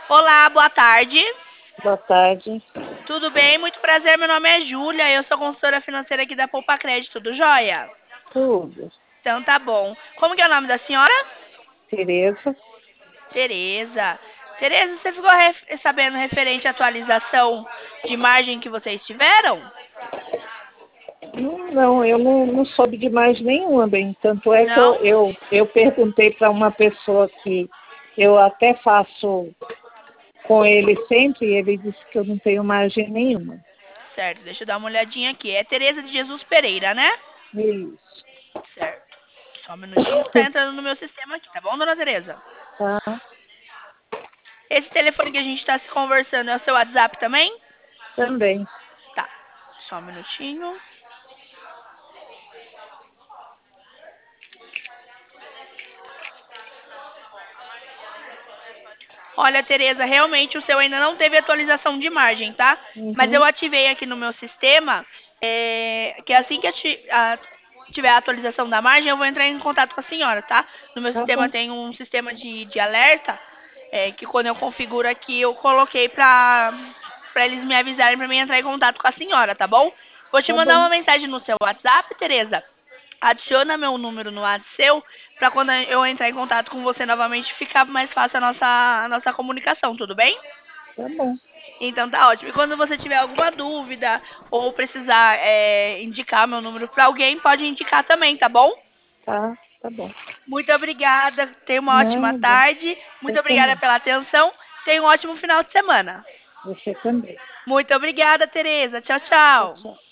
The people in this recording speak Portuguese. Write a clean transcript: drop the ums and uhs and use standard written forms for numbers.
Olá, boa tarde. Boa tarde. Tudo bem? Muito prazer. Meu nome é Júlia. Eu sou consultora financeira aqui da Poupa Crédito. Tudo jóia? Tudo. Então tá bom. Como que é o nome da senhora? Tereza? Tereza. Tereza, você ficou sabendo referente à atualização de margem que vocês tiveram? Não, eu não soube de mais nenhuma, bem. Tanto é que Não? eu perguntei para uma pessoa que eu até faço com ele sempre, e ele disse que eu não tenho margem nenhuma. Certo, deixa eu dar uma olhadinha aqui. É Tereza de Jesus Pereira, né? Isso. Certo. Só um minutinho que tá entrando no meu sistema aqui, tá bom, dona Tereza? Tá? Esse telefone que a gente tá se conversando é o seu WhatsApp também? Também. Tá. Só um minutinho. Olha, Tereza, realmente o seu ainda não teve atualização de margem, tá? Mas eu Uhum. ativei aqui no meu sistema, que assim que tiver a atualização da margem, eu vou entrar em contato com a senhora, tá? No meu Tá sistema bom. tem um sistema de alerta, que quando eu configuro aqui, eu coloquei pra eles me avisarem pra mim entrar em contato com a senhora, tá bom? Vou te Tá mandar bom. uma mensagem no seu WhatsApp, Tereza. Adiciona meu número no WhatsApp seu, para quando eu entrar em contato com você novamente ficar mais fácil a nossa comunicação, tudo bem? Tá bom. Então tá ótimo. E quando você tiver alguma dúvida ou precisar indicar meu número para alguém, pode indicar também, tá bom? Tá bom. Muito obrigada. Tenha uma ótima Nada. tarde. Você Muito obrigada também. pela atenção. Tenha um ótimo final de semana. Você também. Muito obrigada, Tereza. Tchau, Tchau, tchau. tchau.